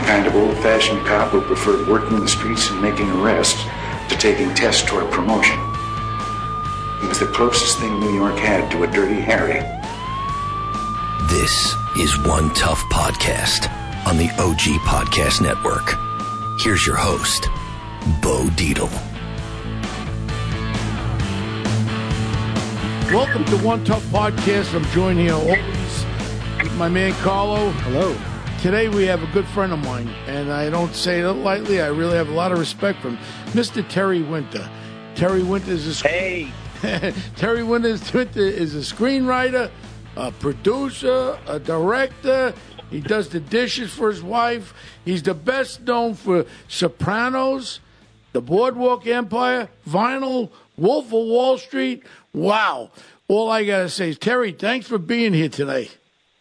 kind of old-fashioned cop who preferred working the streets and making arrests to taking tests toward promotion. He was the closest thing New York had to a Dirty Harry. This is One Tough Podcast on the OG Podcast Network. Here's your host, Bo Dietl. Welcome to One Tough Podcast. I'm joined here always with my man Carlo. Hello. Today we have a good friend of mine, and I don't say it lightly. I really have a lot of respect for him, Mr. Terry Winter. Terry Winter is Terry Winter is a screenwriter, a producer, a director. He does the dishes for his wife. He's the best known for Sopranos, The Boardwalk Empire, Vinyl, Wolf of Wall Street. Wow. All I got to say is, Terry, thanks for being here today.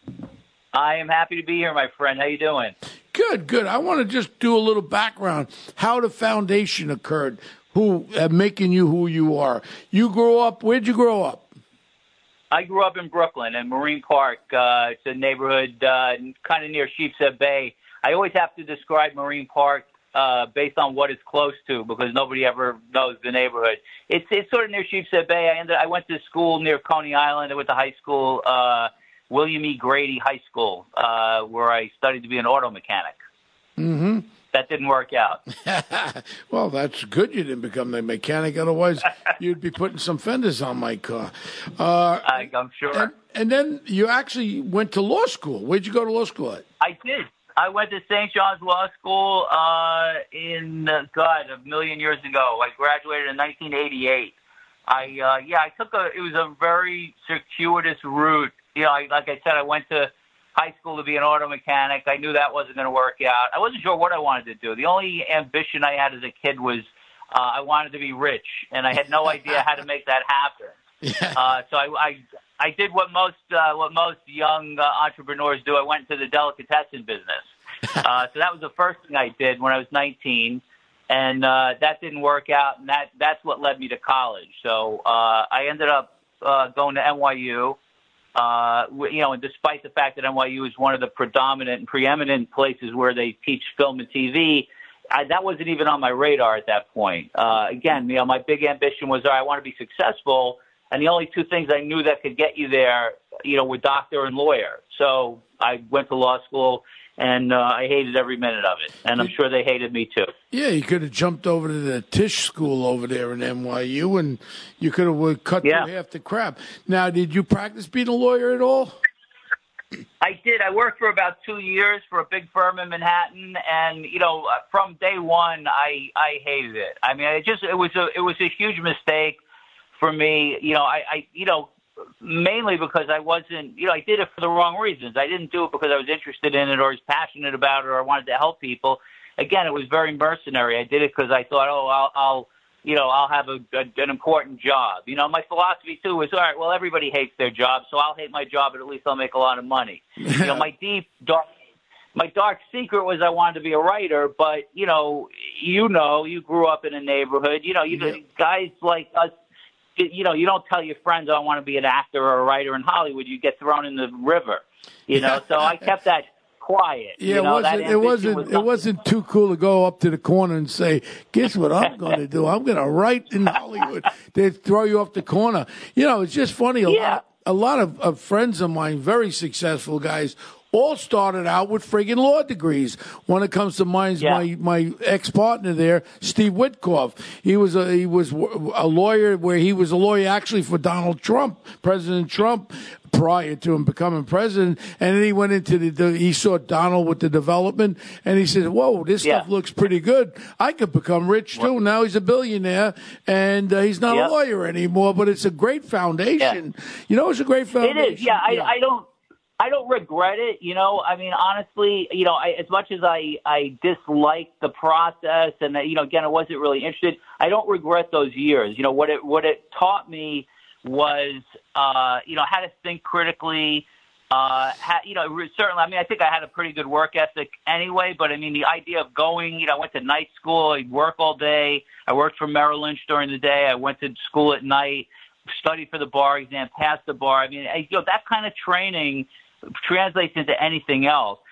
I am happy to be here, my friend. How you doing? Good. I want to just do a little background, how the foundation occurred, making you who you are. Where'd you grow up? I grew up in Brooklyn, in Marine Park. It's a neighborhood kind of near Sheepshead Bay. I always have to describe Marine Park based on what it's close to, because nobody ever knows the neighborhood. It's sort of near Sheepshead Bay. I went to school near Coney Island. I went to high school, William E. Grady High School, where I studied to be an auto mechanic. Mm-hmm. That didn't work out. Well, that's good you didn't become a mechanic. Otherwise, you'd be putting some fenders on my car. I'm sure. And then you actually went to law school. Where'd you go to law school at? I did. I went to St. John's Law School a million years ago. I graduated in 1988. It was a very circuitous route. You know, like I said, I went to high school to be an auto mechanic. I knew that wasn't going to work out. I wasn't sure what I wanted to do. The only ambition I had as a kid was I wanted to be rich, and I had no idea how to make that happen. Yeah. So I did what most young entrepreneurs do. I went into the delicatessen business. So that was the first thing I did when I was 19, and that didn't work out, and that's what led me to college. So I ended up going to NYU. And despite the fact that NYU is one of the predominant and preeminent places where they teach film and TV, that wasn't even on my radar at that point. Again, my big ambition was, I want to be successful, and the only two things I knew that could get you there, were doctor and lawyer. So I went to law school, and I hated every minute of it, and I'm sure they hated me too. Yeah, you could have jumped over to the Tisch School over there in NYU, and you could have cut through half the crap. Now, did you practice being a lawyer at all? I did. I worked for about 2 years for a big firm in Manhattan, and from day one, I hated it. I mean, it was a huge mistake for me. Mainly because I wasn't, I did it for the wrong reasons. I didn't do it because I was interested in it or was passionate about it or I wanted to help people. Again, it was very mercenary. I did it because I thought, I'll have an important job. My philosophy too was, all right, well, everybody hates their job, so I'll hate my job, but at least I'll make a lot of money. My dark secret was I wanted to be a writer, but you grew up in a neighborhood, guys like us. You don't tell your friends, I want to be an actor or a writer in Hollywood. You get thrown in the river, So I kept that quiet. Yeah, it wasn't too cool to go up to the corner and say, guess what I'm going to do? I'm going to write in Hollywood. They'd throw you off the corner. It's just funny. A lot of friends of mine, very successful guys, all started out with friggin' law degrees. One that comes to mind is my ex-partner there, Steve Witkoff. He was a lawyer where he was a lawyer actually for Donald Trump, President Trump, prior to him becoming president. And then he went into he saw Donald with the development, and he said, whoa, this stuff looks pretty good. I could become rich, too. Now he's a billionaire, and he's not a lawyer anymore, but it's a great foundation. Yeah. It's a great foundation. It is, I don't regret it, I mean, honestly, as much as I disliked the process and, again, I wasn't really interested, I don't regret those years. What it taught me was, how to think critically, certainly, I mean, I think I had a pretty good work ethic anyway, but I mean, the idea of going, I went to night school, I'd work all day. I worked for Merrill Lynch during the day. I went to school at night, studied for the bar exam, passed the bar. I mean, that kind of training translates into anything else.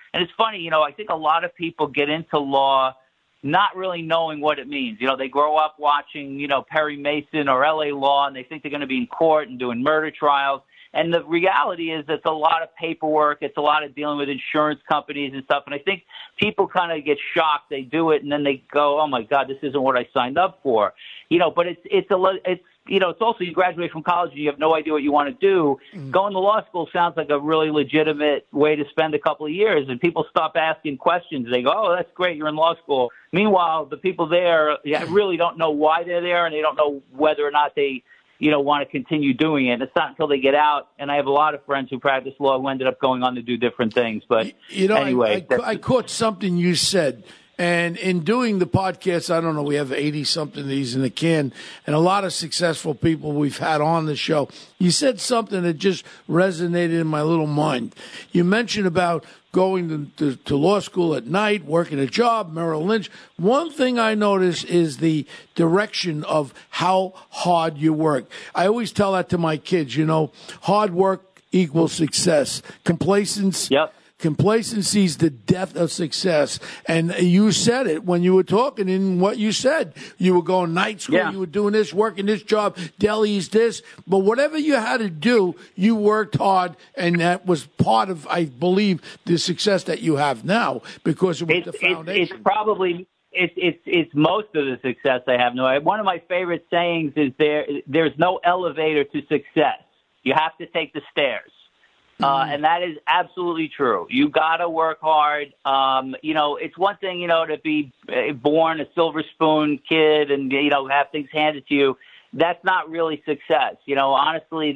And it's funny, I think a lot of people get into law not really knowing what it means. They grow up watching, Perry Mason or L.A. Law, and they think they're going to be in court and doing murder trials. And the reality is it's a lot of paperwork. It's a lot of dealing with insurance companies and stuff. And I think people kind of get shocked. They do it, and then they go, oh, my God, this isn't what I signed up for. But it's also you graduate from college and you have no idea what you want to do. Mm-hmm. Going to law school sounds like a really legitimate way to spend a couple of years, and people stop asking questions. They go, oh, that's great, you're in law school. Meanwhile, the people there really don't know why they're there, and they don't know whether or not they want to continue doing it. It's not until they get out, and I have a lot of friends who practice law who ended up going on to do different things. But anyway. I caught something you said. And in doing the podcast, I don't know, we have 80-something of these in the can, and a lot of successful people we've had on the show. You said something that just resonated in my little mind. You mentioned about going to law school at night, working a job, Merrill Lynch. One thing I notice is the direction of how hard you work. I always tell that to my kids, hard work equals success. Complacence. Yep. Complacency is the death of success. And you said it when you were talking in what you said. You were going night school, You were doing this, working this job, Delhi's this. But whatever you had to do, you worked hard, and that was part of, I believe, the success that you have now because it was the foundation. It's probably... It's most of the success I have. No, one of my favorite sayings is there's no elevator to success. You have to take the stairs. And that is absolutely true. You got to work hard. It's one thing, to be born a silver spoon kid and, have things handed to you. That's not really success. Honestly,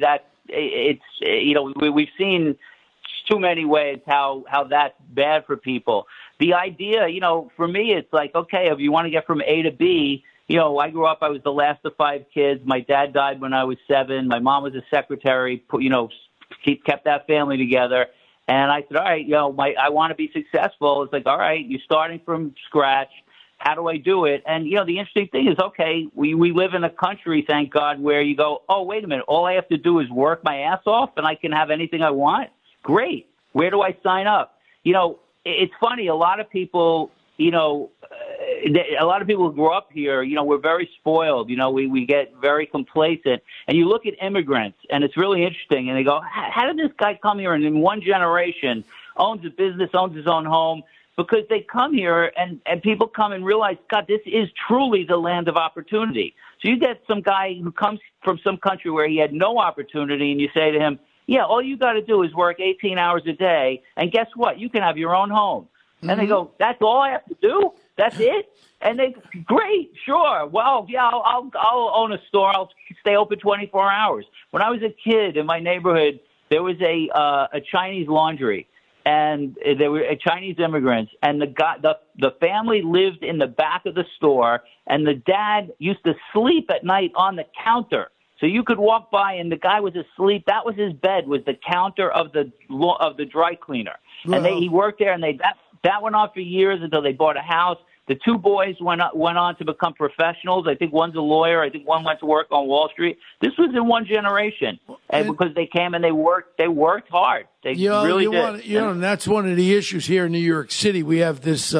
we've seen too many ways how that's bad for people. The idea, for me, it's like, okay, if you want to get from A to B, I grew up, I was the last of 5 kids. My dad died when I was 7. My mom was a secretary, kept that family together. And I said, all right, I want to be successful. It's like, all right, you're starting from scratch. How do I do it? And, the interesting thing is, okay, we live in a country, thank God, where you go, oh, wait a minute, all I have to do is work my ass off and I can have anything I want? Great. Where do I sign up? It's funny, a lot of people, a lot of people who grow up here, we're very spoiled. We get very complacent. And you look at immigrants, and it's really interesting. And they go, how did this guy come here and in one generation owns a business, owns his own home? Because they come here, and people come and realize, God, this is truly the land of opportunity. So you get some guy who comes from some country where he had no opportunity, and you say to him, yeah, all you got to do is work 18 hours a day, and guess what? You can have your own home. Mm-hmm. And they go, that's all I have to do? That's it? And they, great, sure. Well, yeah, I'll own a store. I'll stay open 24 hours. When I was a kid in my neighborhood, there was a Chinese laundry, and there were Chinese immigrants, and the family lived in the back of the store, and the dad used to sleep at night on the counter. So you could walk by, and the guy was asleep. That was his bed, was the counter of the dry cleaner. Wow. And he worked there, and that went on for years until they bought a house. The 2 boys went on to become professionals. I think one's a lawyer. I think one went to work on Wall Street. This was in one generation, and because they came and they worked hard. They really did. And that's one of the issues here in New York City. We have this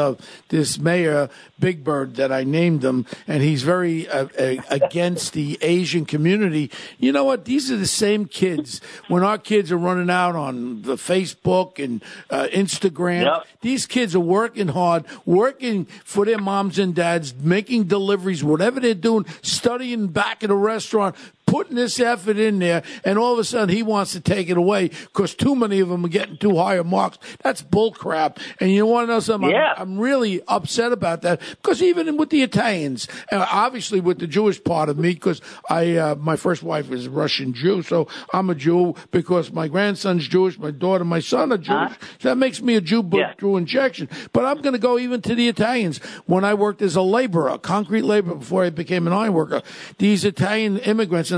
mayor, Big Bird, that I named him, and he's very against the Asian community. You know what? These are the same kids. When our kids are running out on the Facebook and Instagram, yep. These kids are working hard, working for their moms and dads, making deliveries, whatever they're doing, studying back at a restaurant, putting this effort in there, and all of a sudden he wants to take it away because too many of them are getting too high marks. That's bull crap. And you want to know something? Yeah. I'm really upset about that because even with the Italians, obviously with the Jewish part of me, because my first wife is Russian Jew, so I'm a Jew because my grandson's Jewish, my daughter, my son are Jewish. So that makes me a Jew through injection. But I'm going to go even to the Italians. When I worked as a laborer, concrete laborer, before I became an iron worker, these Italian immigrants, and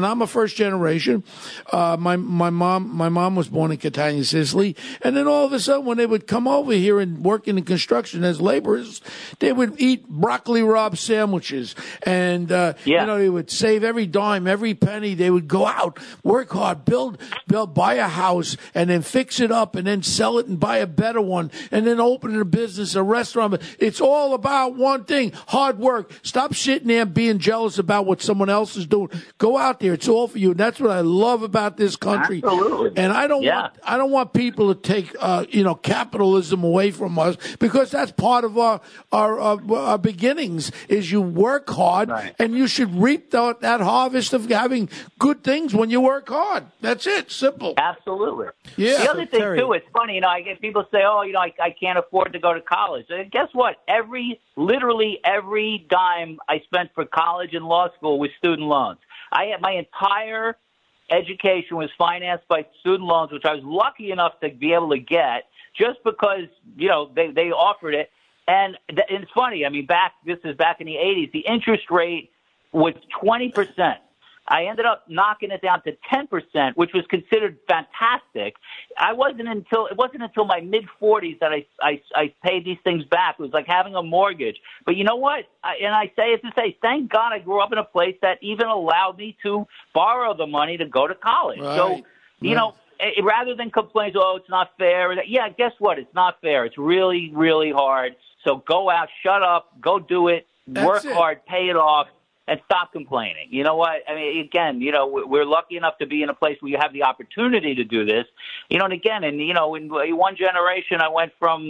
I'm a first generation. My mom was born in Catania, Sicily, and then all of a sudden, when they would come over here and work in the construction as laborers, they would eat broccoli rabe sandwiches, and they would save every dime, every penny. They would go out, work hard, build, buy a house, and then fix it up, and then sell it and buy a better one, and then open a business, a restaurant. It's all about one thing: hard work. Stop sitting there being jealous about what someone else is doing. Go out there; it's all for you. And that's what I love about this country. Absolutely. And I don't want people to take capitalism away from us, because that's part of our beginnings. Is you work hard, and you should reap that harvest of having good things when you work hard. That's it. Simple. Absolutely. Yeah. The other thing too, it's funny. I get people say, "Oh, I can't afford to go to college." And guess what? Literally every dime I spent for college and law school was student loans. I had my entire education was financed by student loans, which I was lucky enough to be able to get just because, they offered it. And it's funny. I mean, this is back in the 80s. The interest rate was 20%. I ended up knocking it down to 10%, which was considered fantastic. It wasn't until my mid-40s that I paid these things back. It was like having a mortgage. But you know what? I say it to say, thank God I grew up in a place that even allowed me to borrow the money to go to college. Right. So, rather than complain, it's not fair. Yeah, guess what? It's not fair. It's really, really hard. So go out, shut up, go do it, work hard, pay it off. And stop complaining. You know what? I mean, again, we're lucky enough to be in a place where you have the opportunity to do this. In one generation, I went from,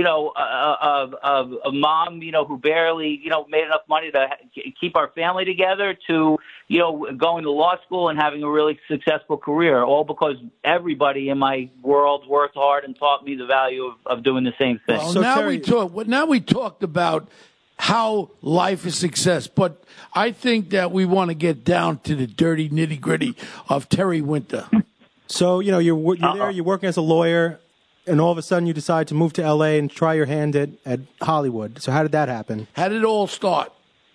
a mom, who barely, made enough money to keep our family together to, going to law school and having a really successful career, all because everybody in my world worked hard and taught me the value of doing the same thing. Well, now we talked about how life is success, but I think that we want to get down to the dirty nitty-gritty of Terry Winter. So, you're there, you're working as a lawyer, and all of a sudden you decide to move to L.A. and try your hand at Hollywood. So how did that happen? How did it all start?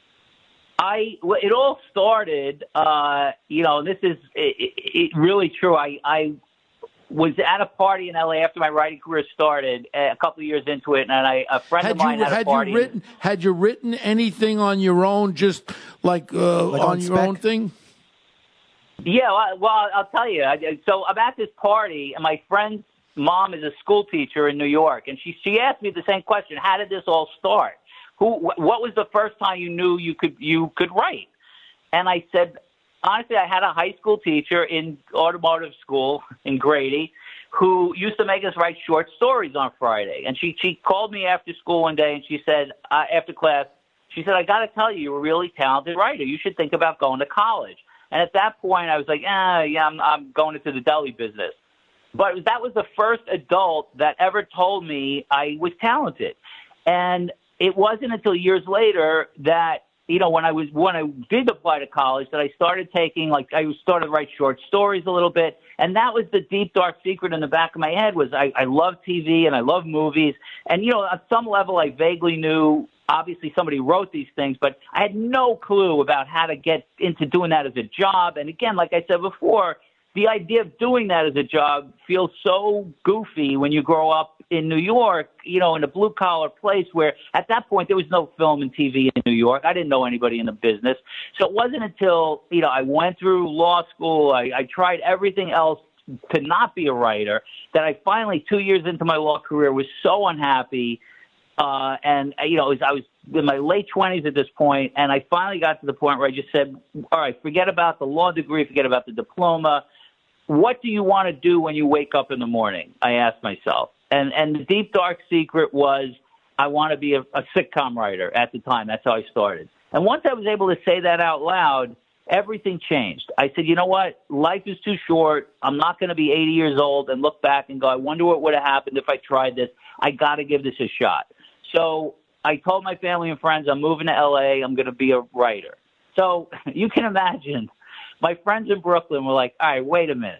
It all started, this is really true. I was at a party in L.A. after my writing career started, a couple of years into it, and a friend of mine had a party. Had you written anything on your own, just like on your own thing? Yeah, well, I'll tell you. So I'm at this party, and my friend's mom is a school teacher in New York, and she asked me the same question: how did this all start? What was the first time you knew you could write? And I said, honestly, I had a high school teacher in automotive school in Grady who used to make us write short stories on Friday. And she called me after school one day and she said, after class, she said, I got to tell you, you're a really talented writer. You should think about going to college. And at that point, I was like, I'm going into the deli business. But that was the first adult that ever told me I was talented. And it wasn't until years later that, when I did apply to college, that I started I started to write short stories a little bit. And that was the deep, dark secret in the back of my head was I love TV and I love movies. And, on some level, I vaguely knew, obviously somebody wrote these things, but I had no clue about how to get into doing that as a job. And again, like I said before, the idea of doing that as a job feels so goofy when you grow up in New York, in a blue-collar place where at that point there was no film and TV in New York. I didn't know anybody in the business. So it wasn't until, I went through law school, I tried everything else to not be a writer, that I finally, 2 years into my law career, was so unhappy. I was in my late 20s at this point, and I finally got to the point where I just said, all right, forget about the law degree, forget about the diploma. What do you want to do when you wake up in the morning? I asked myself. And the deep, dark secret was I want to be a sitcom writer at the time. That's how I started. And once I was able to say that out loud, everything changed. I said, you know what? Life is too short. I'm not going to be 80 years old and look back and go, I wonder what would have happened if I tried this. I got to give this a shot. So I told my family and friends, I'm moving to L.A. I'm going to be a writer. So you can imagine my friends in Brooklyn were like, all right, wait a minute.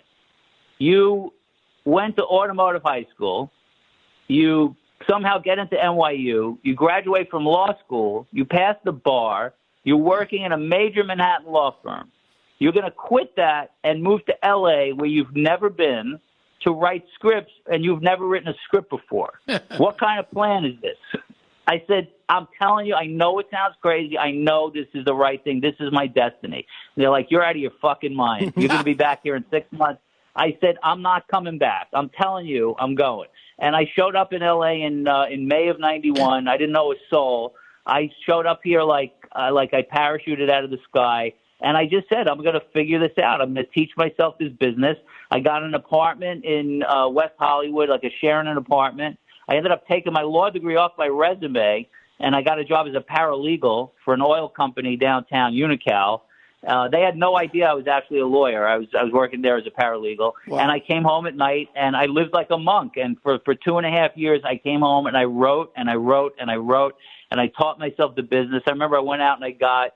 You went to automotive high school. You somehow get into NYU. You graduate from law school. You pass the bar. You're working in a major Manhattan law firm. You're going to quit that and move to L.A. where you've never been to write scripts, and you've never written a script before. What kind of plan is this? I said, I'm telling you, I know it sounds crazy. I know this is the right thing. This is my destiny. And they're like, you're out of your fucking mind. You're going to be back here in 6 months. I said, I'm not coming back. I'm telling you, I'm going. And I showed up in L.A. in May of 91. I didn't know a soul. I showed up here like I parachuted out of the sky. And I just said, I'm going to figure this out. I'm going to teach myself this business. I got an apartment in West Hollywood, like sharing an apartment. I ended up taking my law degree off my resume, and I got a job as a paralegal for an oil company downtown, Unocal. They had no idea I was actually a lawyer. I was working there as a paralegal. Wow. And I came home at night, and I lived like a monk. And for 2.5 years, I came home, and I wrote, and I wrote, and I wrote, and I taught myself the business. I remember I went out and I got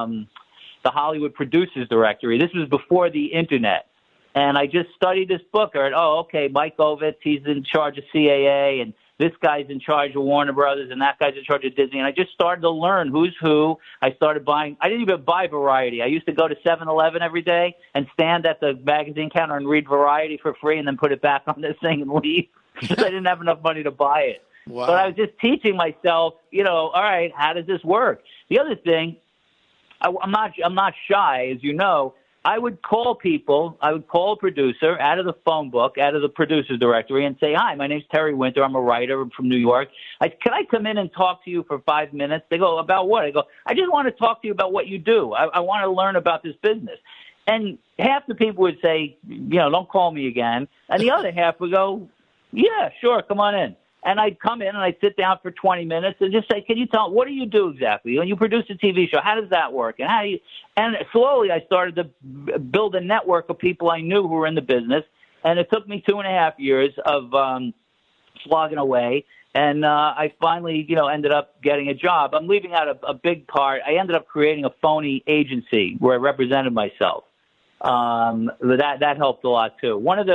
the Hollywood Producers Directory. This was before the Internet. And I just studied this book. I heard, okay, Mike Ovitz, he's in charge of CAA, and this guy's in charge of Warner Brothers, and that guy's in charge of Disney. And I just started to learn who's who. I started buying. I didn't even buy Variety. I used to go to 7-Eleven every day and stand at the magazine counter and read Variety for free and then put it back on this thing and leave because I didn't have enough money to buy it. Wow. But I was just teaching myself, all right, how does this work? The other thing, I'm not shy, as you know. I would call people. I would call a producer out of the phone book, out of the producer's directory, and say, "Hi, my name's Terry Winter. I'm a writer from New York. Can I come in and talk to you for 5 minutes?" They go, "About what?" I go, "I just want to talk to you about what you do. I want to learn about this business." And half the people would say, "Don't call me again," and the other half would go, "Yeah, sure, come on in." And I'd come in and I'd sit down for 20 minutes and just say, "Can you tell, what do you do exactly? When you produce a TV show, how does that work?" And slowly I started to build a network of people I knew who were in the business. And it took me 2.5 years of slogging away. And I finally, ended up getting a job. I'm leaving out a big part. I ended up creating a phony agency where I represented myself. That helped a lot too. One of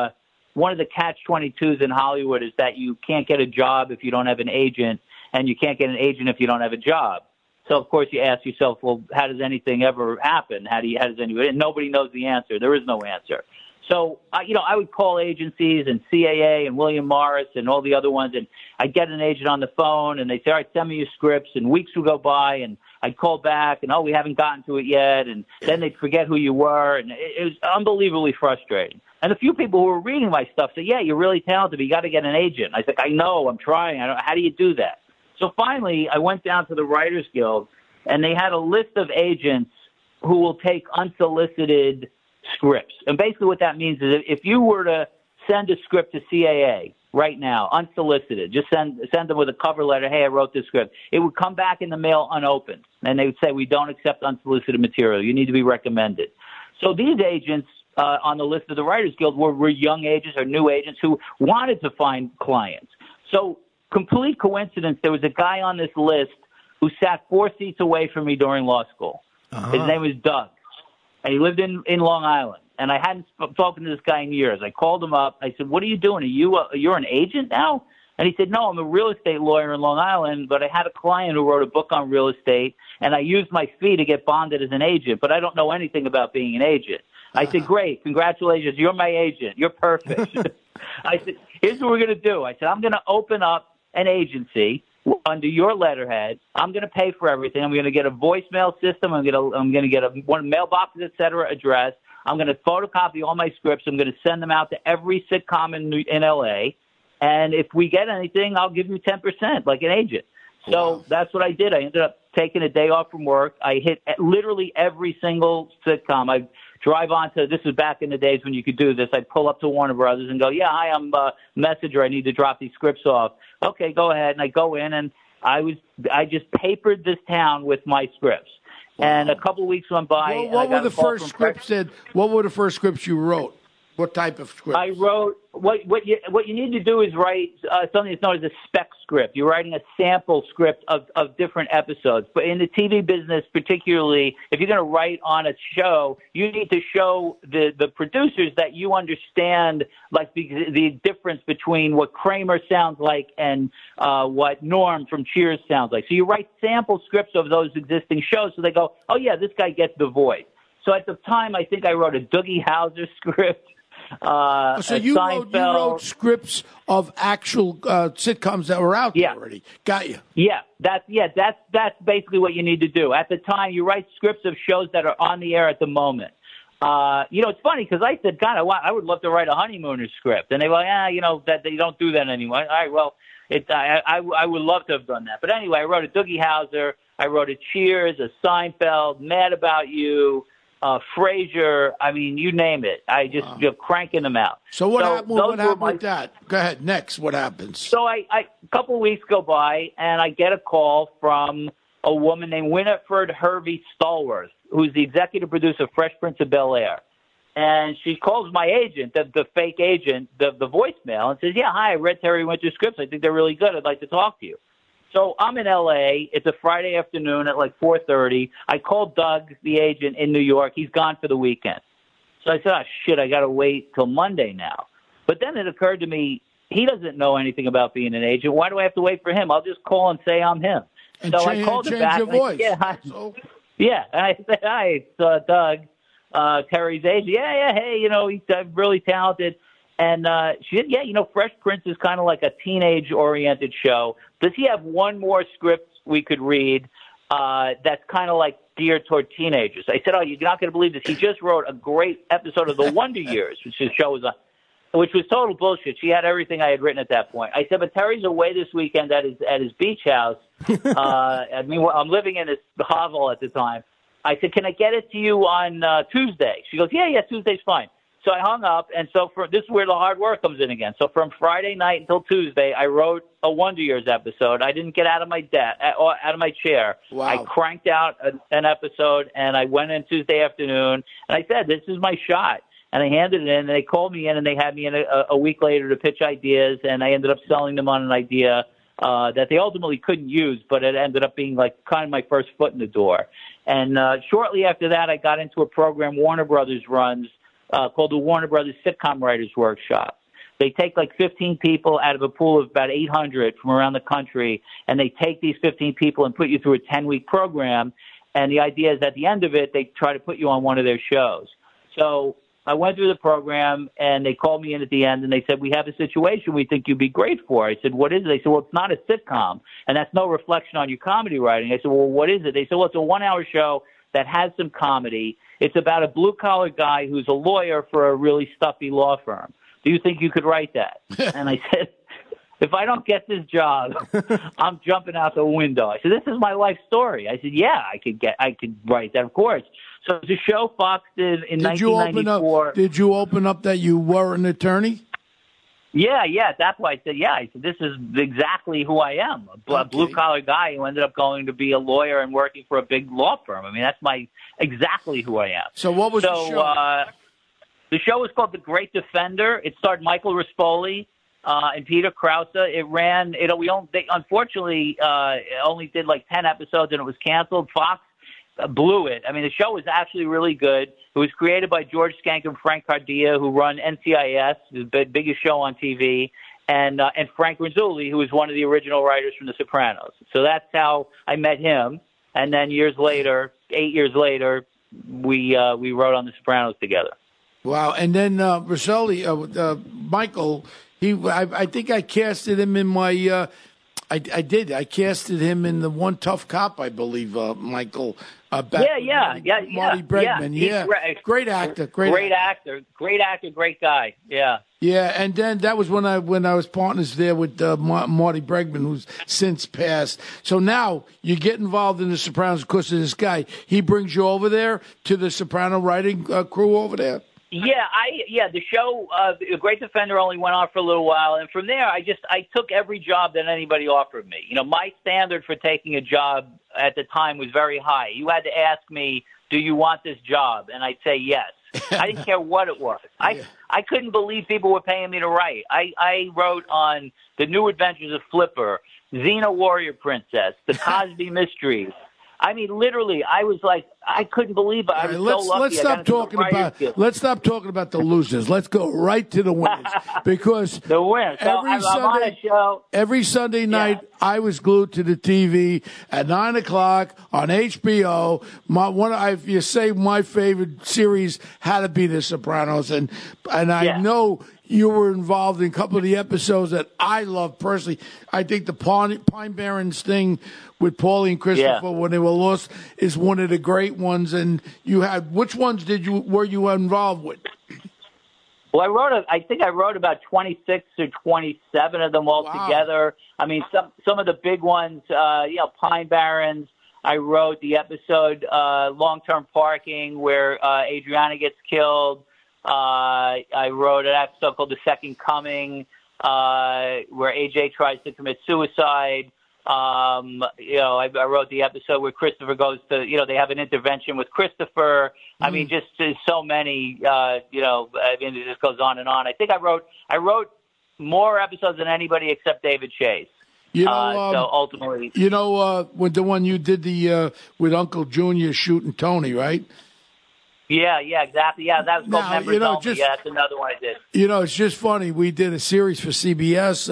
the catch-22s in Hollywood is that you can't get a job if you don't have an agent, and you can't get an agent if you don't have a job. So, of course, you ask yourself, well, how does anything ever happen? How does anybody? And nobody knows the answer. There is no answer. So, I would call agencies and CAA and William Morris and all the other ones, and I'd get an agent on the phone, and they'd say, "All right, send me your scripts," and weeks would go by, and I'd call back, and, we haven't gotten to it yet, and then they'd forget who you were, and it was unbelievably frustrating. And a few people who were reading my stuff said, "Yeah, you're really talented, but you got to get an agent." I said, "I know, I'm trying. How do you do that?" So finally, I went down to the Writers Guild, and they had a list of agents who will take unsolicited scripts. And basically what that means is if you were to send a script to CAA right now, unsolicited, just send them with a cover letter, "Hey, I wrote this script," it would come back in the mail unopened. And they would say, "We don't accept unsolicited material. You need to be recommended." So these agents on the list of the Writers Guild were young agents or new agents who wanted to find clients. So complete coincidence, there was a guy on this list who sat 4 seats away from me during law school. Uh-huh. His name was Doug, and he lived in Long Island. And I hadn't spoken to this guy in years. I called him up. I said, "What are you doing? You're an agent now?" And he said, "No, I'm a real estate lawyer in Long Island, but I had a client who wrote a book on real estate, and I used my fee to get bonded as an agent, but I don't know anything about being an agent." I said, "Great, congratulations, you're my agent. You're perfect." I said, "Here's what we're going to do." I said, "I'm going to open up an agency under your letterhead. I'm going to pay for everything. I'm going to get a voicemail system. I'm going to get one mailboxes, et cetera, address. I'm going to photocopy all my scripts. I'm going to send them out to every sitcom in L.A. And if we get anything, I'll give you 10% like an agent." So That's what I did. I ended up taking a day off from work. I hit literally every single sitcom. I drive on to, this was back in the days when you could do this. I'd pull up to Warner Brothers and go, "Yeah, hi, I'm Messenger. I need to drop these scripts off." "Okay, go ahead." And I go in, and I just papered this town with my scripts. And a couple of weeks went by. Well, what were the first scripts you wrote? What type of script? I wrote what you need to do is write something that's known as a spec script. You're writing a sample script of different episodes. But in the TV business, particularly, if you're going to write on a show, you need to show the producers that you understand like the difference between what Kramer sounds like and what Norm from Cheers sounds like. So you write sample scripts of those existing shows, so they go, "Oh yeah, this guy gets the voice." So at the time, I think I wrote a Doogie Howser script. So you wrote scripts of actual sitcoms that were out there already. Got you. Yeah, that's basically what you need to do. At the time, you write scripts of shows that are on the air at the moment. It's funny because I said, God, I would love to write a Honeymooners script, and they were like, that they don't do that anymore. All right, well, I would love to have done that, but anyway, I wrote a Doogie Howser, I wrote a Cheers, a Seinfeld, Mad About You. Frasier, I mean, you name it. I just cranking them out. So what happened with that? Go ahead. Next, what happens? So a couple of weeks go by, and I get a call from a woman named Winifred Hervey Stallworth, who's the executive producer of Fresh Prince of Bel-Air. And she calls my agent, the fake agent, the voicemail, and says, yeah, hi, I read Terry Winter's scripts. I think they're really good. I'd like to talk to you. So I'm in L.A. It's a Friday afternoon at like 4:30. I called Doug, the agent in New York. He's gone for the weekend. So I said, oh, shit, I got to wait till Monday now. But then it occurred to me, he doesn't know anything about being an agent. Why do I have to wait for him? I'll just call and say I'm him. And so I called him back. Your voice. And I said, hi, it's Doug, Terry's agent. Yeah, hey, he's really talented. And she said, Fresh Prince is kind of like a teenage-oriented show. Does he have one more script we could read that's kind of like geared toward teenagers? I said, oh, you're not going to believe this. He just wrote a great episode of The Wonder Years, which his show was on, which was total bullshit. She had everything I had written at that point. I said, but Terry's away this weekend at his beach house. I'm living in this hovel at the time. I said, can I get it to you on Tuesday? She goes, yeah, Tuesday's fine. So I hung up, and so this is where the hard work comes in again. So from Friday night until Tuesday, I wrote a Wonder Years episode. I didn't get out of my chair. Wow. I cranked out an episode, and I went in Tuesday afternoon, and I said, this is my shot. And I handed it in, and they called me in, and they had me in a week later to pitch ideas, and I ended up selling them on an idea that they ultimately couldn't use, but it ended up being like kind of my first foot in the door. And shortly after that, I got into a program Warner Brothers runs, called the Warner Brothers Sitcom Writers Workshop. They take like 15 people out of a pool of about 800 from around the country, and they take these 15 people and put you through a 10-week program. And the idea is at the end of it, they try to put you on one of their shows. So I went through the program, and they called me in at the end, and they said, we have a situation we think you'd be great for. I said, what is it? They said, well, it's not a sitcom, and that's no reflection on your comedy writing. I said, well, what is it? They said, well, it's a 1-hour show that has some comedy. It's about a blue-collar guy who's a lawyer for a really stuffy law firm. Do you think you could write that? And I said, if I don't get this job, I'm jumping out the window. I said, this is my life story. I said, yeah, I could write that, of course. So it's a show Fox did in 1994. Did you open up that you were an attorney? Yeah. That's why I said, yeah. I said, this is exactly who I am, a blue-collar guy who ended up going to be a lawyer and working for a big law firm. I mean, that's exactly who I am. So what was the show? The show was called The Great Defender. It starred Michael Rispoli and Peter Krause. They unfortunately only did like 10 episodes, and it was canceled. Fox blew it. I mean, the show was actually really good. It was created by George Schenck and Frank Cardia, who run NCIS, the biggest show on TV, and Frank Renzulli, who was one of the original writers from The Sopranos. So that's how I met him. And then 8 years later, we wrote on The Sopranos together. Wow. And then Renzulli, Michael, I think I casted him in my I did. I casted him in the One Tough Cop, I believe, Michael. Marty Bregman. Yeah. Great actor. Great actor. Great guy. Yeah. Yeah, and then that was when I was partners there with Marty Bregman, who's since passed. So now you get involved in The Sopranos because of this guy. He brings you over there to the Soprano writing crew over there. The show, The Great Defender, only went on for a little while, and from there, I took every job that anybody offered me. My standard for taking a job at the time was very high. You had to ask me, "Do you want this job?" And I'd say yes. I didn't care what it was. I couldn't believe people were paying me to write. I wrote on The New Adventures of Flipper, Xena Warrior Princess, The Cosby Mysteries. I mean, literally, I was like, I couldn't believe it. I was so lucky. Let's stop talking about the losers. Let's go right to the winners, because the winners. Every Sunday night, I was glued to the TV at 9:00 on HBO. If you say my favorite series had to be The Sopranos, and I know you were involved in a couple of the episodes that I love personally. I think the Pine Barrens thing with Paulie and Christopher when they were lost is one of the great ones. And you had, which ones were you involved with? Well, I think I wrote about 26 or 27 of them all together. I mean, some of the big ones, Pine Barrens. I wrote the episode Long-Term Parking where Adriana gets killed. I wrote an episode called The Second Coming, where AJ tries to commit suicide. I wrote the episode where Christopher goes to, they have an intervention with Christopher. I mean, just there's so many, I mean, it just goes on and on. I think I wrote more episodes than anybody except David Chase. So ultimately, with the one you did with Uncle Junior shooting Tony, right? Yeah, exactly. Yeah, that was called Members Only. Yeah, that's another one I did. It's just funny. We did a series for CBS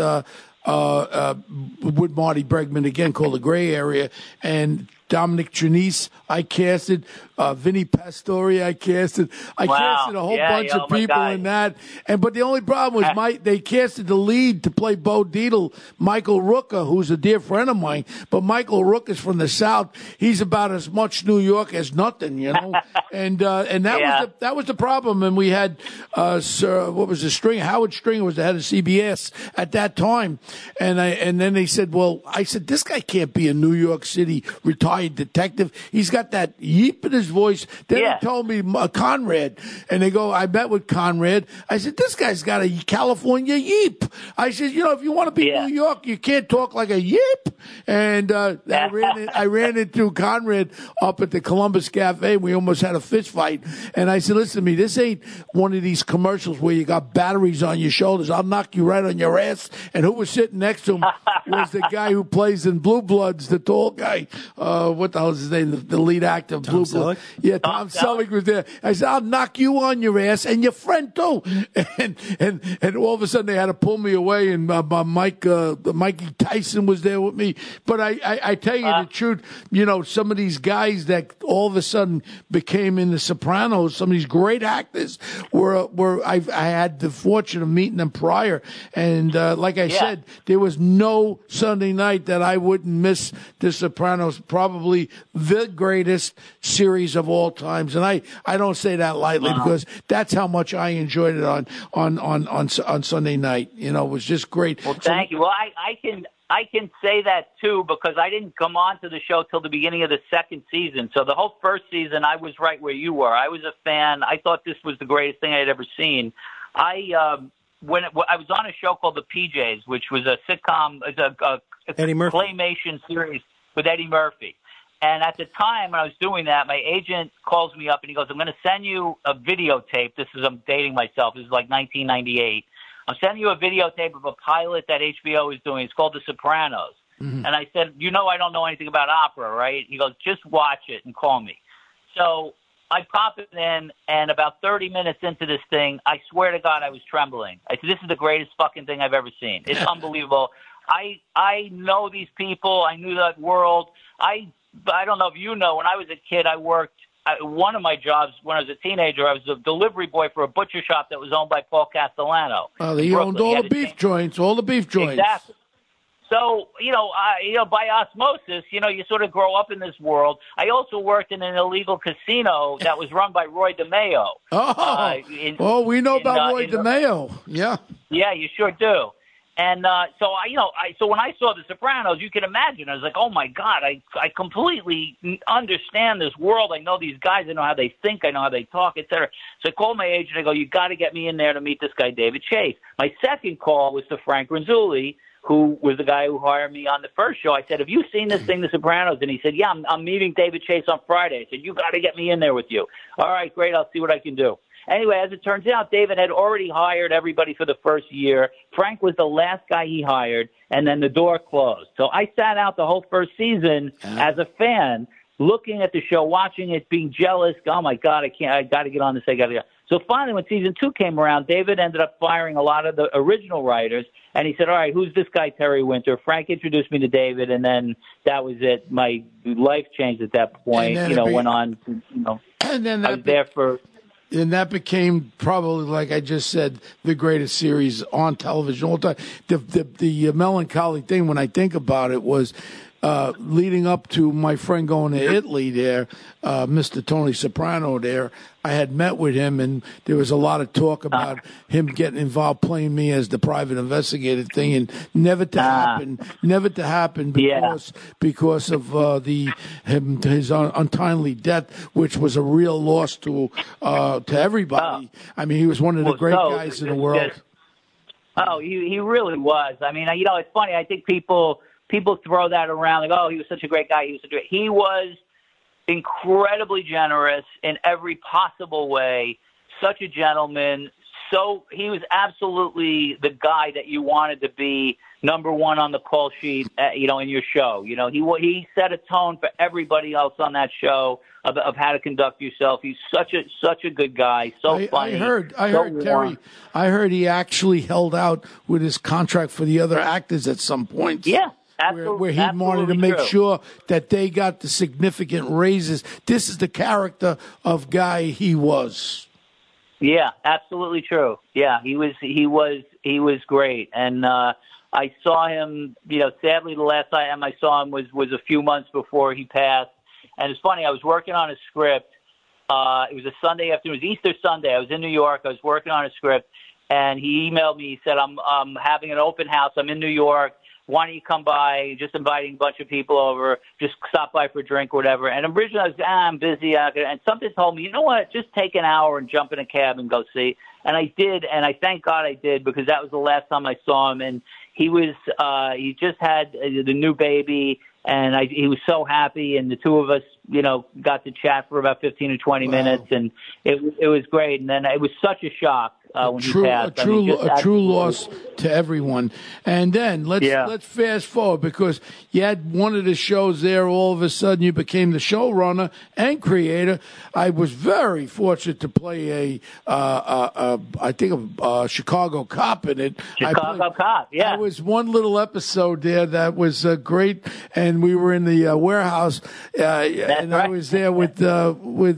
with Marty Bregman again called The Gray Area, and Dominic Trinice I casted, Vinny Pastore I casted. I casted a whole bunch of people in that. But the only problem was they casted the lead to play Bo Dietl, Michael Rooker, who's a dear friend of mine. But Michael Rooker's from the South. He's about as much New York as nothing, and that was the problem. And we had Howard Stringer was the head of CBS at that time, and then they said, I said, this guy can't be a New York City retired detective. He's got that yeep in his voice. Then he told me Conrad, and they go, I met with Conrad. I said, this guy's got a California yeep. I said, if you want to be New York, you can't talk like a yeep. And I ran into Conrad up at the Columbus Cafe. We almost had a fist fight. And I said, listen to me, this ain't one of these commercials where you got batteries on your shoulders. I'll knock you right on your ass. And who was sitting next to him was the guy who plays in Blue Bloods, the tall guy. What the hell is his name? The lead actor of Blue Bloods. Yeah, Tom Selleck was there. I said, I'll knock you on your ass and your friend too. And all of a sudden they had to pull me away, and Mikey Tyson was there with me. But I tell you the truth, some of these guys that all of a sudden became in The Sopranos, some of these great actors I had the fortune of meeting them prior. And like I said, there was no Sunday night that I wouldn't miss The Sopranos. Probably the greatest series of all times, and I don't say that lightly because that's how much I enjoyed it on Sunday night. It was just great. Well, thank you. Well, I can say that too because I didn't come on to the show till the beginning of the second season. So the whole first season, I was right where you were. I was a fan. I thought this was the greatest thing I had ever seen. When I was on a show called The PJs, which was a sitcom, a claymation series with Eddie Murphy. And at the time when I was doing that, my agent calls me up and he goes, I'm going to send you a videotape. I'm dating myself. This is like 1998. I'm sending you a videotape of a pilot that HBO is doing. It's called The Sopranos. Mm-hmm. And I said, I don't know anything about opera, right? He goes, just watch it and call me. So I pop it in, and about 30 minutes into this thing, I swear to God I was trembling. I said, this is the greatest fucking thing I've ever seen. It's unbelievable. I know these people. I knew that world. I don't know if you know, when I was a kid, I worked one of my jobs when I was a teenager. I was a delivery boy for a butcher shop that was owned by Paul Castellano. He owned all the beef joints. Exactly. So, by osmosis, you sort of grow up in this world. I also worked in an illegal casino that was run by Roy DeMeo. We know about Roy DeMeo. Yeah. Yeah, you sure do. And so when I saw The Sopranos, you can imagine, I was like, oh, my God, I completely understand this world. I know these guys. I know how they think. I know how they talk, et cetera. So I called my agent. I go, you got to get me in there to meet this guy, David Chase. My second call was to Frank Ronzulli, who was the guy who hired me on the first show. I said, have you seen this thing, The Sopranos? And he said, yeah, I'm meeting David Chase on Friday. I said, you got to get me in there with you. All right, great. I'll see what I can do. Anyway, as it turns out, David had already hired everybody for the first year. Frank was the last guy he hired, and then the door closed. So I sat out the whole first season as a fan, looking at the show, watching it, being jealous. Oh my God, I got to get on this. I got to. So finally, when season 2 came around, David ended up firing a lot of the original writers, and he said, "All right, who's this guy, Terry Winter?" Frank introduced me to David, and then that was it. My life changed at that point. Went on. And then I was there for. And that became probably, like I just said, the greatest series on television all the time. The melancholy thing, when I think about it, was leading up to my friend going to Italy there, Mr. Tony Soprano there. I had met with him, and there was a lot of talk about him getting involved, playing me as the private investigator thing, and never to happen because of his untimely death, which was a real loss to everybody. I mean, he was one of the great guys in the world. He really was. I mean, it's funny. I think people throw that around like, oh, he was such a great guy. He was incredibly generous in every possible way. Such a gentleman. So he was absolutely the guy that you wanted to be number one on the call sheet, in your show. He set a tone for everybody else on that show of how to conduct yourself. He's such a good guy. So funny. I heard Terry. I heard he actually held out with his contract for the other actors at some point. Yeah. Absolutely, where he wanted to make sure that they got the significant raises. This is the character of guy he was. Yeah, absolutely true. Yeah, he was great, and I saw him. Sadly, the last time I saw him was a few months before he passed. And it's funny. I was working on a script. It was a Sunday afternoon. It was Easter Sunday. I was in New York. I was working on a script, and he emailed me. He said, "I'm having an open house. I'm in New York. Why don't you come by?" Just inviting a bunch of people over. Just stop by for a drink or whatever. And originally I was, I'm busy. And something told me, you know what? Just take an hour and jump in a cab and go see. And I did. And I thank God I did, because that was the last time I saw him. And he was, he just had the new baby. And he was so happy. And the two of us, got to chat for about 15 or 20 minutes. And it was great. And then it was such a shock. When he passed. A true loss to everyone. And then let's fast forward, because you had one of the shows there. All of a sudden, you became the showrunner and creator. I was very fortunate to play a Chicago cop in it. Chicago cop, yeah. There was one little episode there that was great, and we were in the warehouse, and right. I was there with there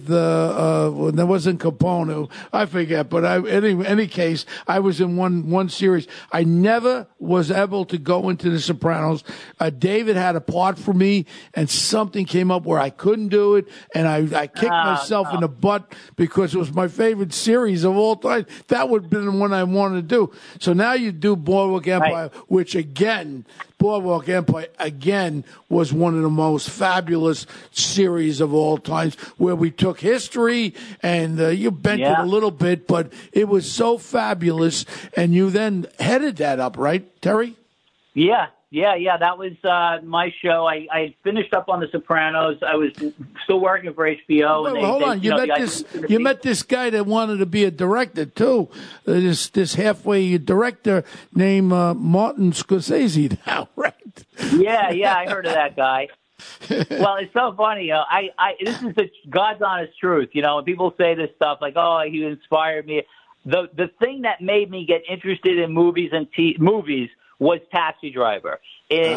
wasn't Capone. I forget, but any case, I was in one series. I never was able to go into The Sopranos. David had a part for me, and something came up where I couldn't do it, and I kicked myself in the butt, because it was my favorite series of all time. That would have been the one I wanted to do. So now you do Boardwalk Empire, right. Which again, Boardwalk Empire again was one of the most fabulous series of all times, where we took history and you bent it a little bit, but it was so fabulous, and you then headed that up, right, Terry? Yeah. That was my show. I finished up on The Sopranos. I was still working for HBO. And hold on, you met this guy that wanted to be a director too. This halfway director named Martin Scorsese now, right? Yeah, I heard of that guy. Well, it's so funny. This is the God's honest truth. When people say this stuff like, "Oh, he inspired me," the thing that made me get interested in movies and movies was Taxi Driver. In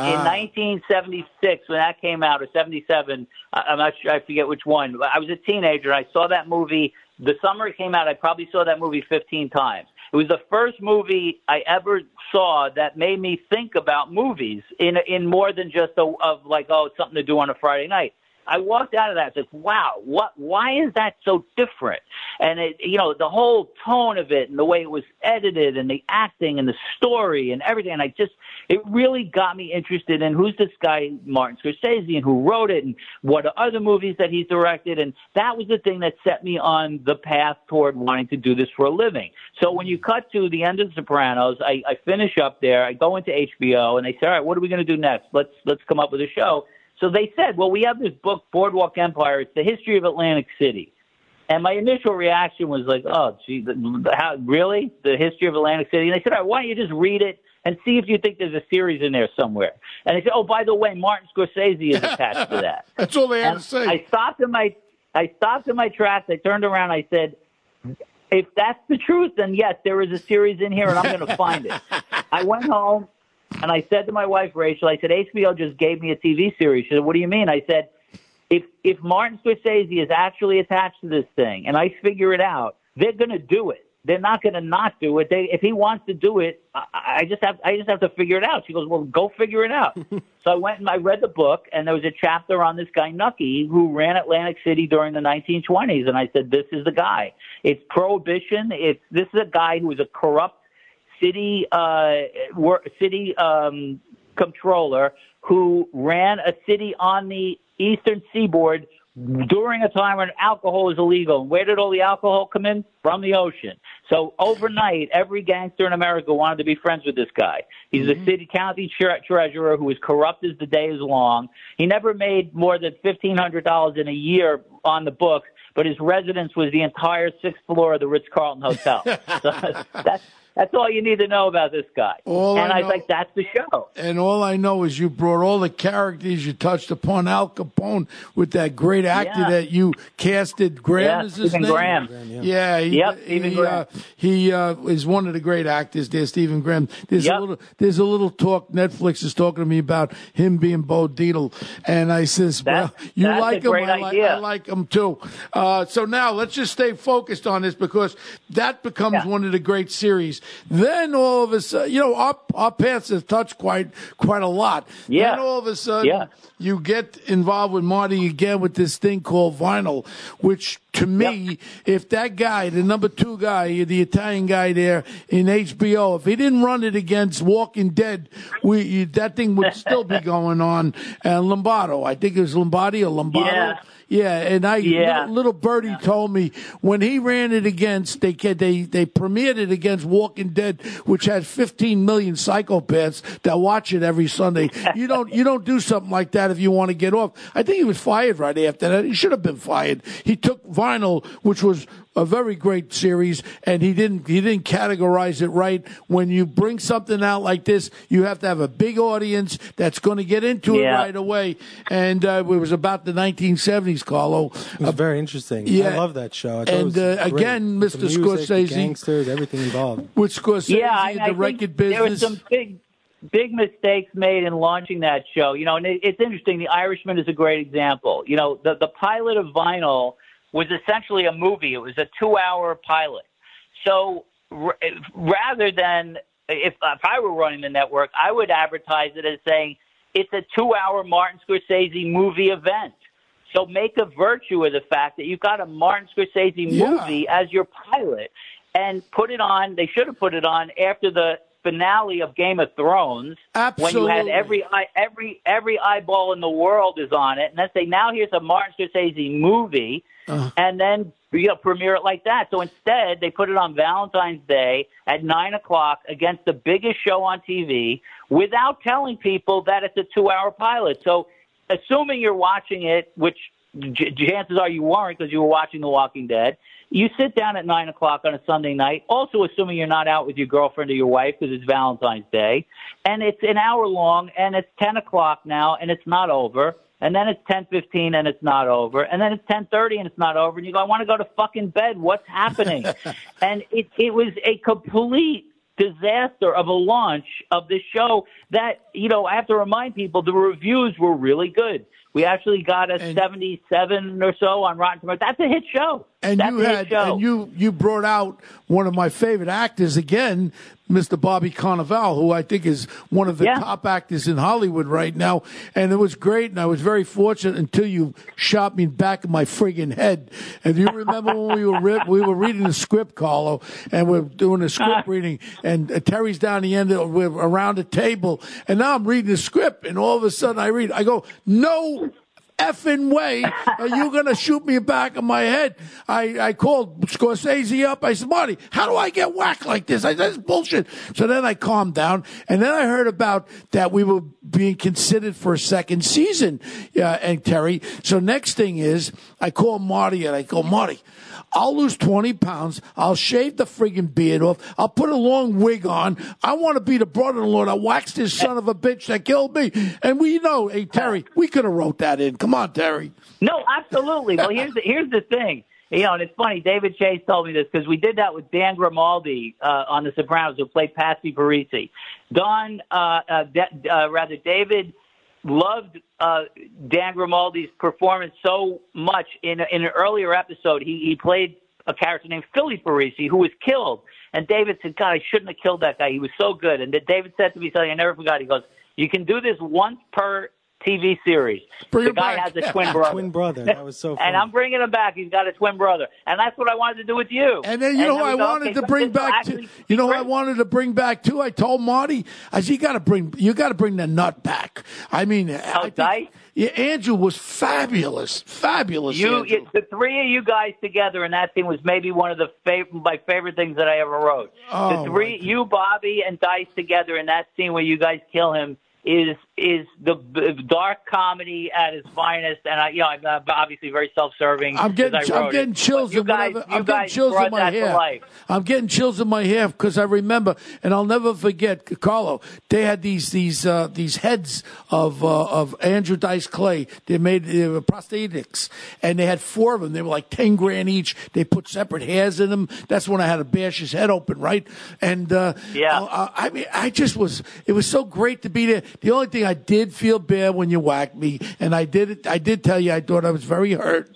1976, when that came out, or 77, I'm not sure, I forget which one. I was a teenager, and I saw that movie. The summer it came out, I probably saw that movie 15 times. It was the first movie I ever saw that made me think about movies in more than just it's something to do on a Friday night. I walked out of that and said, wow, why is that so different? And the whole tone of it and the way it was edited and the acting and the story and everything. And it really got me interested in who's this guy, Martin Scorsese, and who wrote it and what are other movies that he's directed. And that was the thing that set me on the path toward wanting to do this for a living. So when you cut to the end of The Sopranos, I finish up there, I go into HBO, and they say, all right, what are we going to do next? Let's come up with a show. So they said, well, we have this book, Boardwalk Empire. It's the history of Atlantic City. And my initial reaction was like, oh, gee, how, really? The history of Atlantic City? And they said, all right, why don't you just read it and see if you think there's a series in there somewhere. And they said, oh, by the way, Martin Scorsese is attached to that. That's all they had to say. I stopped in my tracks. I turned around. I said, if that's the truth, then yes, there is a series in here, and I'm going to find it. I went home, and I said to my wife, Rachel, I said, HBO just gave me a TV series. She said, what do you mean? I said, if Martin Scorsese is actually attached to this thing, and I figure it out, they're going to do it. They're not going to not do it. If he wants to do it, I just have to figure it out. She goes, well, go figure it out. So I went and I read the book, and there was a chapter on this guy Nucky who ran Atlantic City during the 1920s, and I said, this is the guy. It's prohibition. This is a guy who was a corrupt city comptroller who ran a city on the eastern seaboard during a time when alcohol was illegal. And where did all the alcohol come in? From the ocean. So overnight, every gangster in America wanted to be friends with this guy. He's a city county treasurer who was corrupt as the day is long. He never made more than $1,500 in a year on the books, but his residence was the entire sixth floor of the Ritz-Carlton Hotel. So that's all you need to know about this guy. I was like, that's the show. And all I know is you brought all the characters. You touched upon Al Capone with that great actor that you casted. Graham is his name? Stephen Graham. Stephen Graham. He is one of the great actors there, Stephen Graham. There's a little talk. Netflix is talking to me about him being Bo Dietl. And I says, well, you like him. I like him too. So now let's just stay focused on this because that becomes one of the great series. Then all of a sudden, our paths have touched quite a lot. Yeah. Then all of a sudden, you get involved with Marty again with this thing called Vinyl, which to me, if that guy, the number 2 guy, the Italian guy there in HBO, if he didn't run it against Walking Dead, that thing would still be going on. And Lombardo, I think it was Lombardi or Lombardo. Yeah. Yeah, and little Birdie told me when he ran it against, they premiered it against Walking Dead, which has 15 million psychopaths that watch it every Sunday. You don't do something like that if you want to get off. I think he was fired right after that. He should have been fired. He took Vinyl, which was a very great series, and he didn't categorize it right. When you bring something out like this, you have to have a big audience that's going to get into it right away. And it was about the 1970s, Carlo. It was very interesting. Yeah. I love that show. And again, Mr. Music, Scorsese, the gangsters, everything involved. With Scorsese, the record business. There were some big mistakes made in launching that show. And it's interesting. The Irishman is a great example. The pilot of Vinyl was essentially a movie. It was a 2-hour pilot. So rather than, if I were running the network, I would advertise it as saying it's a 2-hour Martin Scorsese movie event. So make a virtue of the fact that you've got a Martin Scorsese movie as your pilot and put it on. They should have put it on after the finale of Game of Thrones. Absolutely. When you had every eyeball in the world is on it, and then say, now here's a Martin Scorsese movie, and then premiere it like that. So instead, they put it on Valentine's Day at 9:00 against the biggest show on TV without telling people that it's a 2-hour pilot. So assuming you're watching it, which chances are you weren't because you were watching The Walking Dead, you sit down at 9:00 on a Sunday night, also assuming you're not out with your girlfriend or your wife because it's Valentine's Day, and it's an hour long, and it's 10:00 now, and it's not over, and then it's 10:15 and it's not over, and then it's 10:30 and it's not over, and you go, I want to go to fucking bed. What's happening? And it was a complete disaster of a launch of this show that, I have to remind people, the reviews were really good. We actually got a 77 or so on Rotten Tomatoes. That's a hit show. And you brought out one of my favorite actors again, Mr. Bobby Cannavale, who I think is one of the top actors in Hollywood right now. And it was great, and I was very fortunate until you shot me back in my friggin' head. And do you remember when we were reading the script, Carlo, and we're doing a script reading, and Terry's down the end, we're around the table, and now I'm reading the script, and all of a sudden I go, no effing way are you going to shoot me back in my head? I called Scorsese up. I said, Marty, how do I get whacked like this? I said, that's bullshit. So then I calmed down, and then I heard about that we were being considered for a second season, and Terry. So next thing is, I call Marty, and I go, Marty, I'll lose 20 pounds. I'll shave the friggin' beard off. I'll put a long wig on. I want to be the brother-in-law that waxed this son of a bitch that killed me. And we know, hey, Terry, we could have wrote that in. Come on, Terry. No, absolutely. Well, here's the thing. You know, and it's funny. David Chase told me this because we did that with Dan Grimaldi on The Sopranos, who played Patsy Parisi. David loved Dan Grimaldi's performance so much. In an earlier episode, he played a character named Philly Parisi, who was killed. And David said, God, I shouldn't have killed that guy. He was so good. And David said to me something I never forgot. He goes, you can do this once per TV series. The guy has a twin brother. Twin brother. That was so funny. And I'm bringing him back. He's got a twin brother. And that's what I wanted to do with you. And then, who I wanted to bring back, who I wanted to bring back, too? I told Marty, I said, you got to bring the nut back. I mean, Dice? Yeah, Andrew was fabulous. The three of you guys together in that scene was maybe one of my favorite things that I ever wrote. The three, you, Bobby, and Dice together in that scene where you guys kill him is the dark comedy at its finest, and I'm obviously very self-serving. I'm getting chills in my hair. I'm getting chills in my hair because I remember, and I'll never forget, Carlo. They had these heads of Andrew Dice Clay. They made prosthetics, and they had 4 of them. They were like $10,000 each. They put separate hairs in them. That's when I had to bash his head open, right? And I mean, it was so great to be there. The only thing I did feel bad when you whacked me, and I did tell you I thought I was very hurt.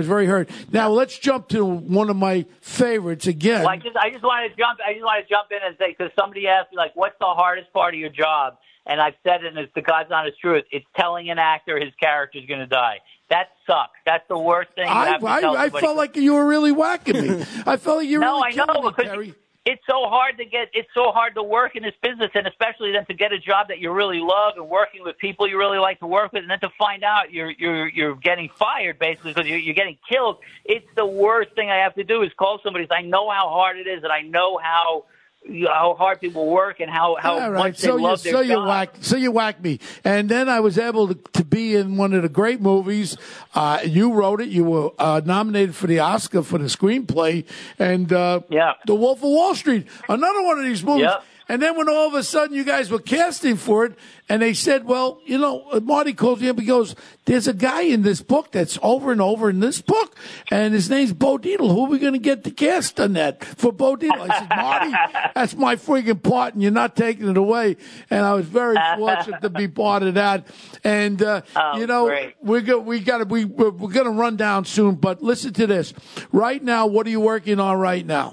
Now let's jump to one of my favorites again. Well, I just want to jump in and say, because somebody asked me, like, what's the hardest part of your job? And I've said it, and it's the God's honest truth. It's telling an actor his character's going to die. That sucks. That's the worst thing. I felt like you were really whacking me. I felt like you were really killing me, Terry. It's so hard to work in this business, and especially then to get a job that you really love and working with people you really like to work with, and then to find out you're getting fired basically because you're getting killed. It's the worst thing I have to do is call somebody. I know how hard it is, and I know how hard people work and how much they love their job. So you whacked me. And then I was able to be in one of the great movies. You wrote it. You were nominated for the Oscar for the screenplay. And The Wolf of Wall Street, another one of these movies. Yep. And then when all of a sudden you guys were casting for it, and they said, well, Marty calls me up and goes, there's a guy in this book that's over and over in this book, and his name's Bo Dietl. Who are we going to get to cast on that for Bo Dietl? I said, Marty, that's my freaking part, and you're not taking it away. And I was very fortunate to be part of that. And, great. we're going to run down soon, but listen to this. Right now, what are you working on right now?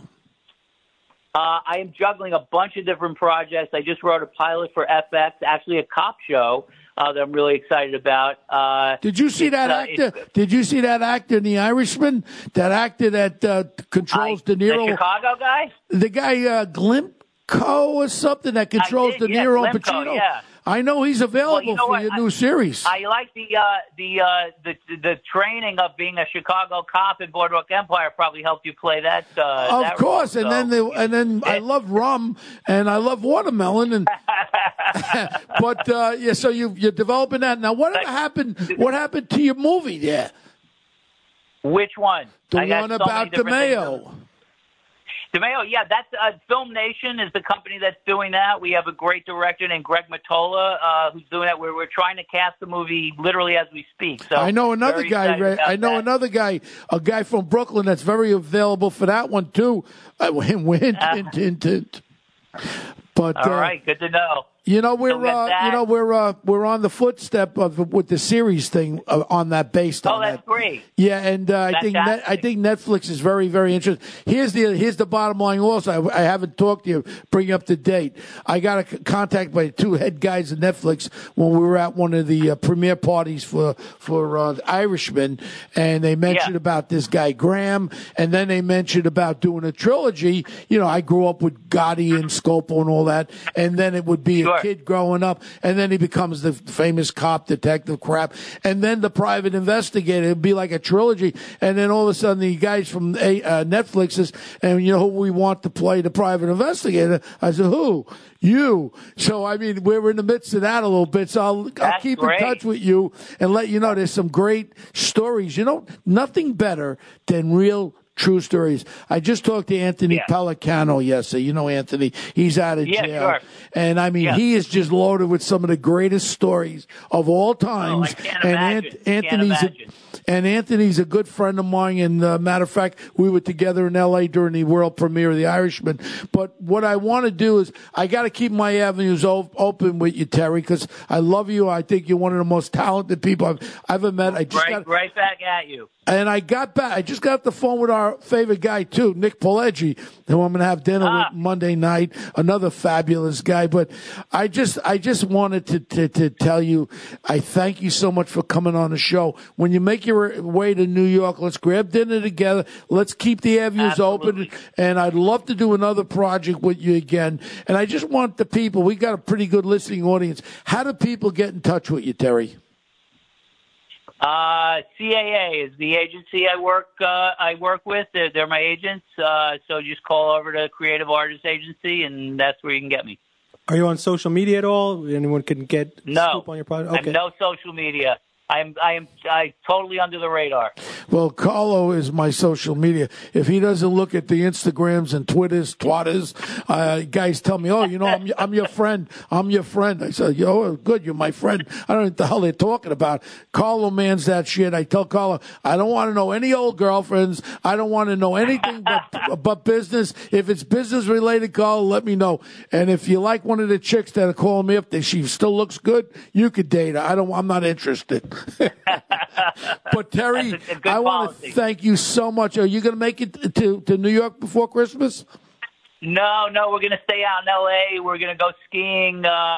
I am juggling a bunch of different projects. I just wrote a pilot for FX, actually a cop show that I'm really excited about. Did you see that actor? Did you see that actor in The Irishman? That actor that controls De Niro? The Chicago guy? The guy Glimko or something that controls De Niro and Pacino. Yeah. I know he's available for your new series. I like the training of being a Chicago cop in Boardwalk Empire probably helped you play that. Of course, role, and then I love rum and I love watermelon and. But so you're developing that now. What happened? What happened to your movie there? Which one? The one about DeMeo. DeMeo, yeah, that's Film Nation is the company that's doing that. We have a great director named Greg Mottola who's doing that. We're trying to cast the movie literally as we speak. So I know another guy. Another guy, a guy from Brooklyn that's very available for that one too. But all right, good to know. We're on the footstep with the series thing on that based on that. Oh, that's great. Yeah, and I think Netflix is very, very interested. Here's the bottom line. Also, I haven't talked to you. Bring you up to date. I got a contact by 2 head guys at Netflix when we were at one of the premiere parties for Irishman, and they mentioned about this guy Graham, and then they mentioned about doing a trilogy. I grew up with Gotti and Scopo and all that, and then it would be. kid growing up, and then he becomes the famous cop, detective crap, and then the private investigator. It'd be like a trilogy, and then all of a sudden the guys from Netflix says, and you know who we want to play the private investigator? I said, who? You. So, I mean, we're in the midst of that a little bit, so I'll keep in touch with you and let you know there's some great stories. You know, nothing better than real true stories. I just talked to Anthony Pellicano yesterday. You know Anthony. He's out of jail. Sure. And, I mean, he is just loaded with some of the greatest stories of all times. Oh, I can't imagine. And Anthony's a good friend of mine. And matter of fact, we were together in L.A. during the world premiere of The Irishman. But what I want to do is I got to keep my avenues open with you, Terry, because I love you. I think you're one of the most talented people I've ever met. Right back at you. And I just got off the phone with our favorite guy, too, Nick Pileggi, who I'm going to have dinner with Monday night. Another fabulous guy. But I just wanted to tell you, I thank you so much for coming on the show. When you make your way to New York, let's grab dinner together. Let's keep the avenues open. And I'd love to do another project with you again. And I just want the people, we got a pretty good listening audience. How do people get in touch with you, Terry? CAA is the agency I work with. They're my agents. So just call over to Creative Artists Agency, and that's where you can get me. Are you on social media at all? Anyone can get scoop on your product? Okay. I'm no social media. I'm totally under the radar. Well, Carlo is my social media. If he doesn't look at the Instagrams and Twitters, guys tell me, oh, you know, I'm your friend. I'm your friend. I said, yo, good, you're my friend. I don't know what the hell they're talking about. Carlo mans that shit. I tell Carlo, I don't want to know any old girlfriends. I don't want to know anything but business. If it's business related, Carlo, let me know. And if you like one of the chicks that are calling me up, she still looks good, you could date her. I'm not interested. But Terry, I want to thank you so much. Are you going to make it to New York before Christmas? No, we're going to stay out in L.A. We're going to go skiing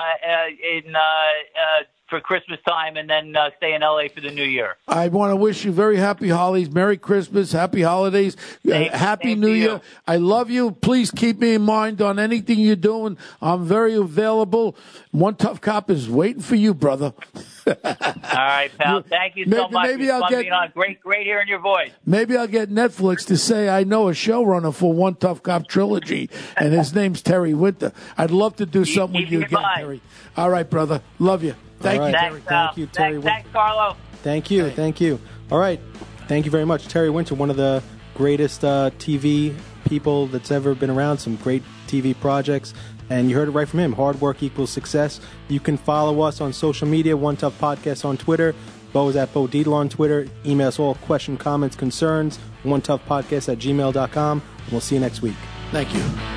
for Christmas time, and then stay in L.A. for the New Year. I want to wish you very happy holidays, Merry Christmas, Happy Holidays, Happy New Year. I love you. Please keep me in mind on anything you're doing. I'm very available. One Tough Cop is waiting for you, brother. All right, pal. Thank you so much. Maybe I'll get on. Great hearing your voice. Maybe I'll get Netflix to say I know a showrunner for One Tough Cop trilogy, and his name's Terry Winter. I'd love to do something with you again, Terry. All right, brother. Love you. Thank you, Terry. Thank you, Terry. Thanks, Carlo. Thank you. All right. Thank you very much. Terry Winter, one of the greatest TV people that's ever been around, some great TV projects. And you heard it right from him. Hard work equals success. You can follow us on social media, One Tough Podcast on Twitter. Bo is at Bo Dietl on Twitter. Email us all questions, comments, concerns, onetoughpodcast@gmail.com. And we'll see you next week. Thank you.